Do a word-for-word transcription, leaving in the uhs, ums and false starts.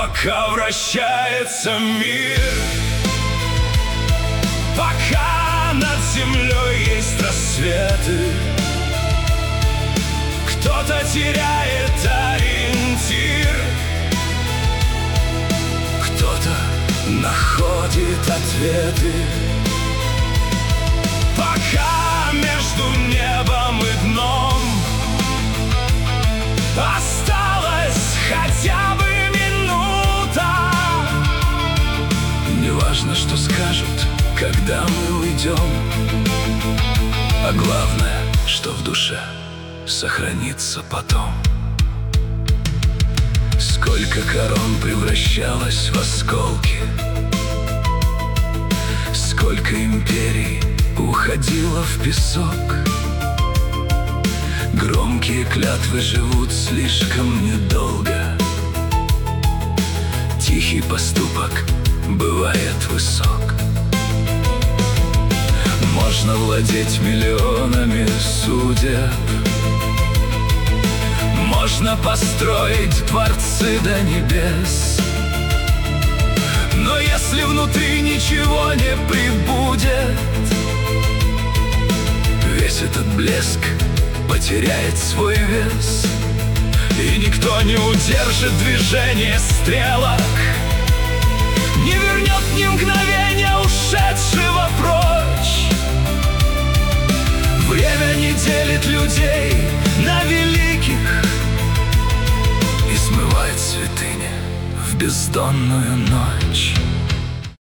пока вращается мир, пока над землей есть рассветы. Кто-то теряет ориентир, кто-то находит ответы. Пока между небом и дном осталась хотя бы минута. Неважно, что скажут, когда мы уйдем, а главное, что в душе сохранится потом. Сколько корон превращалось в осколки, сколько империй уходило в песок. Громкие клятвы живут слишком недолго, тихий поступок бывает высок. Можно владеть миллионами судеб, можно построить дворцы до небес, но если внутри ничего не прибудет, весь этот блеск потеряет свой вес, и никто не удержит движение стрелок, не вернет ни мгновения ушедшего прочь. Время не делит людей на великих и смывает святыни в бездонную ночь.